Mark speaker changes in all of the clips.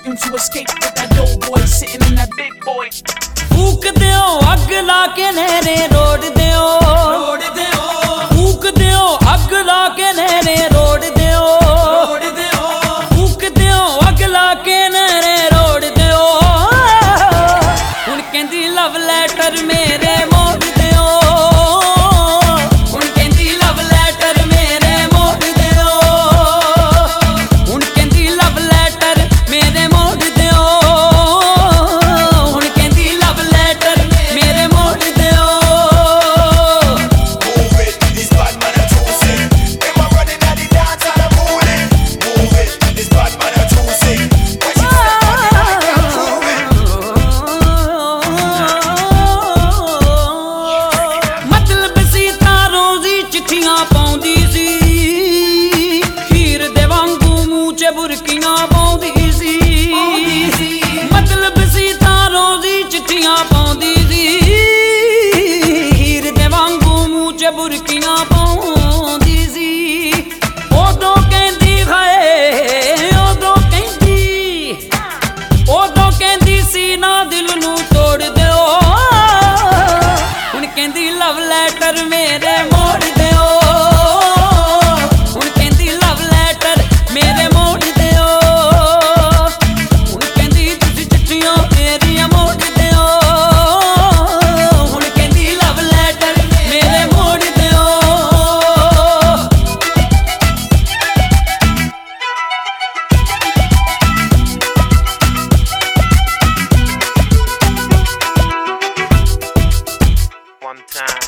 Speaker 1: looking to escape with that dope boy sitting in that big boy.
Speaker 2: फूक दियो अग ला के नहरे रोड दियो, फूक दियो अग ला के नहरे रोड दियो, फूक दियो अग ला के नहरे रोड दियो। हुण कहंदी लव लैटर मेरे मोड़ दियो, हुण कहंदी लव लैटर मेरे मोड़ दियो, हुण कहंदी लव लैटर मेरे मोड़ दियो, हुण कहंदी लव लैटर मेरे मोड़ दियो।
Speaker 3: Move it, this bad man a choosy. Them a running at the dance and a mooning. Move it, this bad man a choosy. When she step on the mic and prove it.
Speaker 2: मतलब सी तारों दी चिट्ठियां पाउंदी सी, खीर दे वांगू मूंह च बुरकियां पाउंदी सी। मतलब सी तारों दी चिट्ठियां पाउंदी सी, खीर दे वांगू मूंह च बुरकियां पाउंदी सी। उदों कहंदी हाय, उदों कहंदी सी ना दिल नू तोड़ दियो। हुण कहंदी लव लैटर मेरे मोड़ दियो, हुण कहंदी लव लैटर मेरे मोड़ दियो, हुण कहंदी तुसी चिट्ठियां मेरियां मोड़ दियो, हुण कहंदी लव लैटर मेरे मोड़ दियो।
Speaker 3: One time.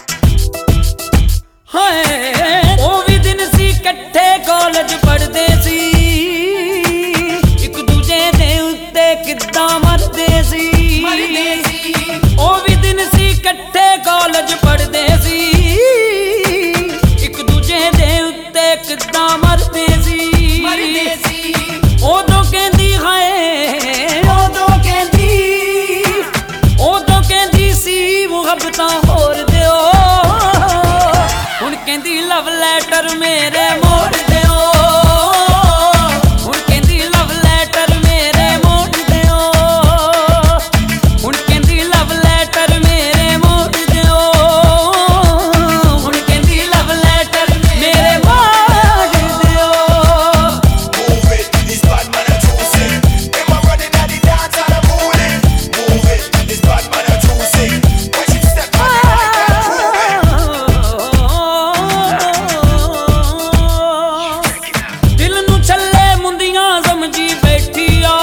Speaker 2: हाय ओ भी दिन सी इकट्ठे कॉलेज पढ़दे सी, एक दूजे दे उत्ते किद्दां मरदे सी। ओ भी दिन सी इकट्ठे कॉलेज पढ़दे सी, एक दूजे दे उत्ते किद्दां मरदे सी। उदों कहंदी हाय, उदों कहंदी सी मुहब्बतां होर दियो। हुण कहंदी लव लैटर मेरे मोड़ दियो, हुण कहंदी लव लैटर मेरे मोड़ दियो, हुण कहंदी लव लैटर मेरे मोड़ दियो, हुण कहंदी लव लैटर मेरे मोड़ दियो।
Speaker 3: Move it, this bad man a choosy. Them a running at the dance and a mooning. Move it, this bad man a choosy. When she step on the mic and prove it.
Speaker 2: दिल नू छल्ले मुंदियां समझी बैठी आ,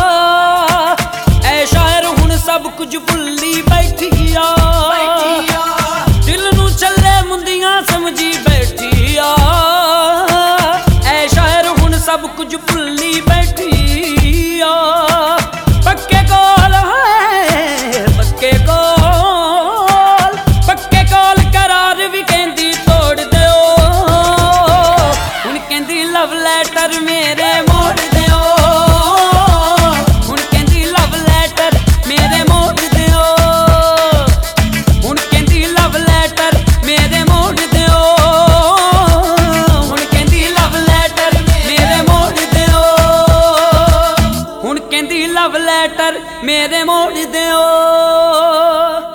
Speaker 2: ऐ शायर हुण सब कुछ भुल्ली बैठी आ। दिल नू छल्ले मुंदियां समझी बैठी आ, ऐ शायर हुण सब कुछ भुल्ली बैठी आ। पक्के कॉल है, पक्के कॉल, पक्के कॉल करार भी कहंदी तोड़ दियो। हुण कहंदी लव लैटर मेरे मोड़ दियो, हुण कहंदी लव लैटर मेरे मोड़ दियो, हुण कहंदी लव लैटर मेरे मोड़ दियो, हुण कहंदी लव लैटर मेरे मोड़ दियो, हुण कहंदी लव लैटर मेरे मोड़ दियो।